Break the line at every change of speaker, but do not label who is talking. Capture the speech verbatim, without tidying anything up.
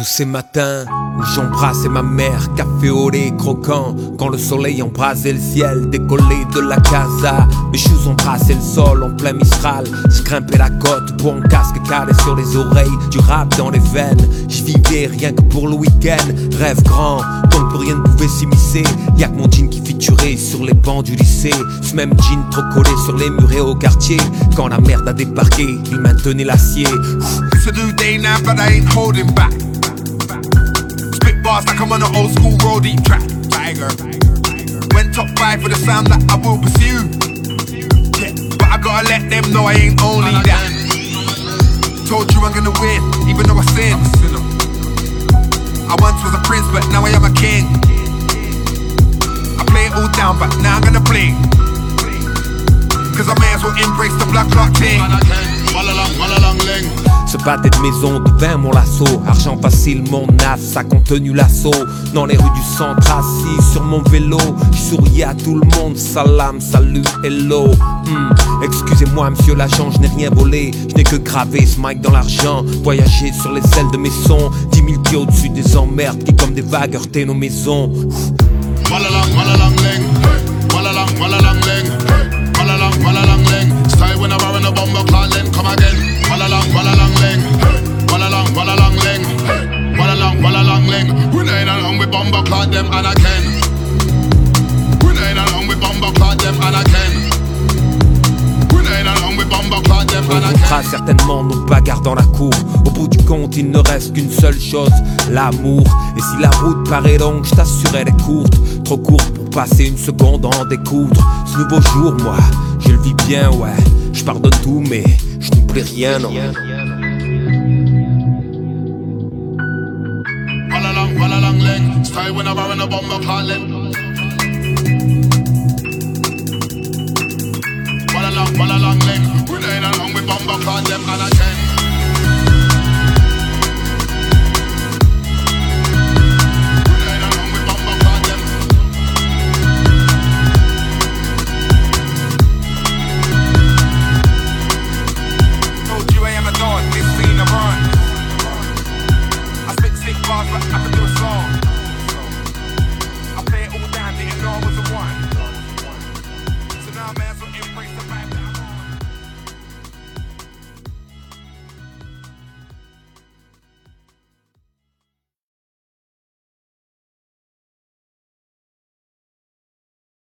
Tous ces matins où j'embrassais ma mère, café au lait croquant, quand le soleil embrasait le ciel, décollé de la casa, mes shoes embrassaient le sol en plein Mistral. Je grimpais la côte, pour un casque calé sur les oreilles, du rap dans les veines. Je vivais rien que pour le week-end, rêve grand, donc plus rien ne pouvait s'immiscer. Y'a que mon jean qui featurait sur les bancs du lycée, ce même jean trop collé sur les murs et au quartier. Quand la merde a débarqué, il maintenait l'acier.
It's a new day now, but I ain't holding back. Spit bars like I'm on an old school roadie track. Tiger. Went top five for the sound that I will pursue. Yeah, but I gotta let them know I ain't only that. Told you I'm gonna win, even though I sin. I once was a prince, but now I am a king. I play it all down, but now I'm gonna bling. Cause I may as well embrace the black clock thing.
Ce pâté de maison devint mon lasso. Argent facile, mon as, ça contenu l'assaut. Dans les rues du centre, assis sur mon vélo, je souriais à tout le monde, salam, salut, hello. hmm. Excusez-moi monsieur l'agent, je n'ai rien volé. Je n'ai que gravé ce mic dans l'argent, voyager sur les ailes de mes sons. Dix mille pieds au-dessus des emmerdes qui comme des vagues heurtaient nos maisons.
Walalang, walalang, ling. Walalang, walalang, ling. Walalang, walalang, ling. Style when I war in a bomber clan, then come again. Walalang, walalang, ling. Walalang, walalang, ling. Walalang, walalang, ling. We ain't along with bomber clan, them and again. We ain't along with bomber clan, them and again. We ain't along with bomber clan, them and again.
On fera certainement nos bagarres dans la cour. Au bout du compte, il ne reste qu'une seule chose, l'amour. Et si la route paraît longue, je t'assure elle est courte. Trop courte pour passer une seconde en découdre. Ce nouveau jour, moi, je le vis bien, ouais. Je pardonne tout, mais je n'oublie rien, non.
Walalang, walalang, ling. Style when I war in a bomber clan, then. Walalang, walalang, ling. We ain't along with bomber clan, them and again.